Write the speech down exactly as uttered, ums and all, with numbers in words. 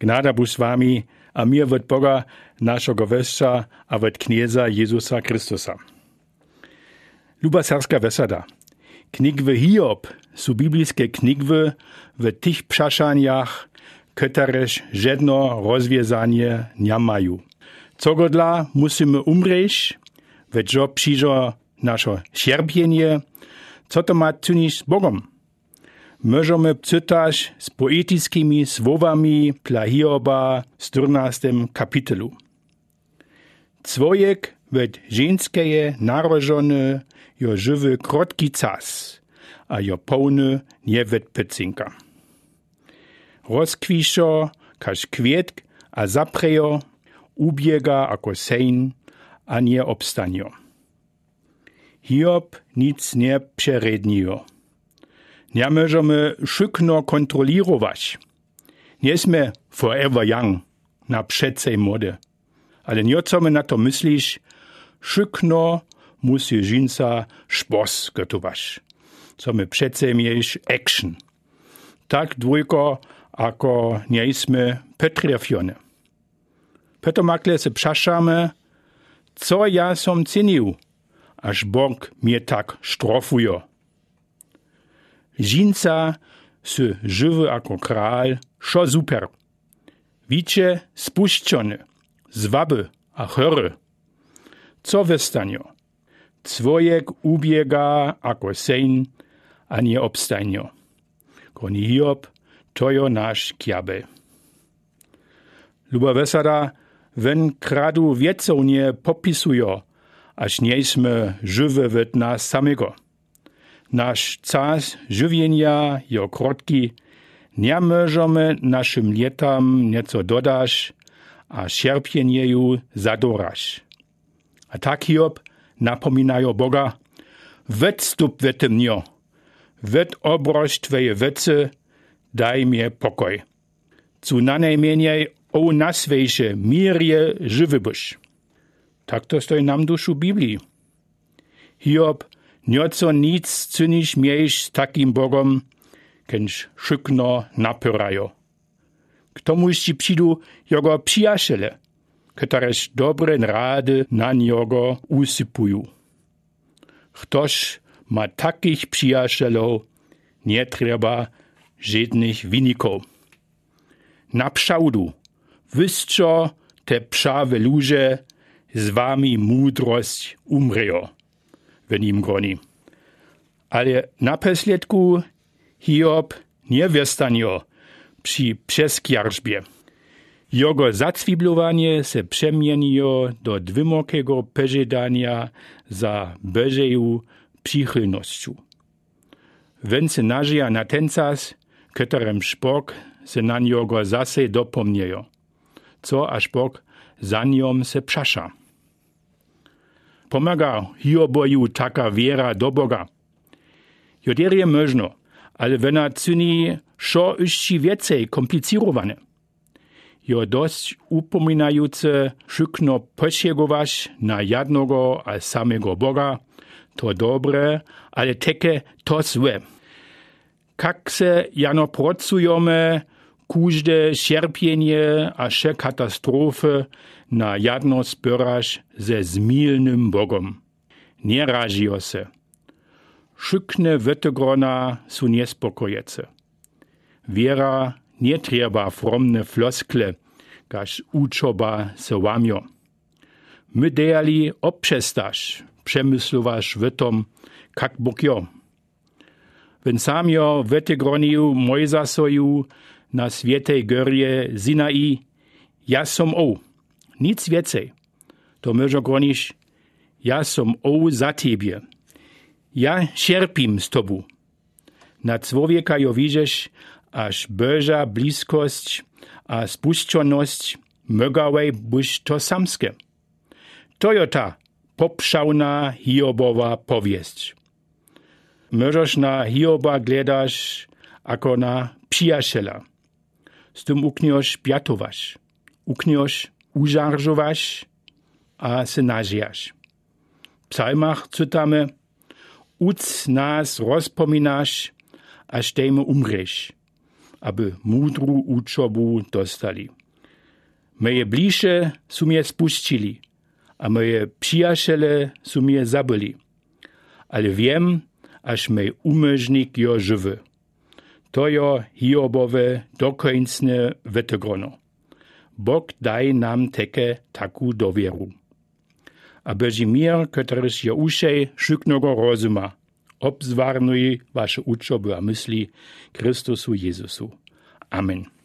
Gnada buď s vami a mir od Boga, našego Westra a od knieza Jezusa Chrystusa. Luba serbska vesada. Knigwy Hiob su biblijskie knigwy w tych przaszaniach, ktoreż żadno rozwiązanie nie mają. Co godla musimy umrzeć, wedźo przyjdzie nasze cierpienie, co to ma czynić z Bogom? Możemy czytać z poetyckimi słowami dla Hioba w czternastym kapitolu. Człowiek od żeńskie narodzony jo żywy krótki czas, a jo pełny nie od pecynka. Rozkwiszo, każ kwietk, a zaprejo, ubiega ako sejn, a nie obstanio. Hiob nic nie przerednijo. Nie możemy szybko kontrolować. Nie sme forever young, na przedcej mody. Ale nie co my na to myślisz, szybko musi żynca szpos gotować. Co my przedcej mieć action. Tak dwójko, ako nie sme petrafione. Peto makle se przaszamy, co ja som cenił, aż Bóg mnie tak strofuje. Żynca sy żywy ako kral, szo super. Wicie, spuszczony, zwaby a chory. Co wystanio? Człowiek ubiega ako sejn, a nie obstanio. Koni Hiob, to jo nasz kiabel. Luba vesada, wen kradu wiecą nie popisujo, aż nieśmy żywe w nas samego. Nasz czas żywienia jo krótki, nie możemy naszym lietam nieco dodać, a cierpieniu zadorać. A tak Hiob napominajo Boga, wetstup w tym dniu, wet obroś Twoje wecy, daj mnie pokoj. Cu na najmniej o naswejsze mirje żywy byś. Tak to stoi nam duszu Biblii. Hiob nieco nic czynisz mieć z takim Bogom, kęż szybko napyrajo. K tomu ci przyjdą jego przyjaciele, któreż dobre rady na niego usypują. Ktoś ma takich przyjacielów, nie trzeba żadnych wyników. Naprzałdu, wysco te prawe ludzie, z wami mądrość umrzeją, w nim groni. Ale na posledku Hiob nie wystanio przy przeskierzbie. Jego zacwiblowanie se przemieniło do dwymokego pożądania za Bożeją przychylnością. Wen se nażyja na ten czas, którym Bóg se na niego zase dopomniejo, co aż Bóg za nią se przasza. Pomaga Hioboju taka wiera do Boga. Joder je możno, ale wena czyni szo jeszcze więcej komplikowane. Jo dość upominające szybko posiegować na jednego a samego Boga, to dobre, ale takie to złe. Jak se jano pracujemy, każde cierpienie a še katastrofy na jedno spyrasz ze zmilnym Bogom. Nie razijo se. Szykne wytygrona su niespokojece. Wiera nie trzeba fromne floskle, każ uczoba se łamio. My dejali obprzestasz, przemyslowasz w tom, jak Bóg jo. Wen sam jo wytygronił Mojzasoju na Swietej Górze Sinai, ja som o, nic więcej. To może gronisz, ja som o za ciebie. Ja cierpim z tobu. Na człowieka jo widzisz, aż Boża bliskość a spuszczoność mogałej być to samskie. To jo ta popszałna Hiobowa powieść. Możesz na Hioba gledasz ako na przyjaciela. Z tym ukniesz piatować, ukniesz użarżować, a se nażyjasz. W psalmach czytamy, uc nas rozpominasz, aż temu umrzesz. aby múdru učobu dostali. Moje bliže su mnie spuścili, a moje przyjaciele su mnie zabili. Ale wiem, aż mej umożnik jo żywy. To jo Hiobowe dokońcne wytygrono. Bóg daj nam teke taku dowieru. A Boży mir, któryż je uszej szyknego rozuma, obzwarnuj wasze uczoby a myśli Chrystusu Jezusu. Amen.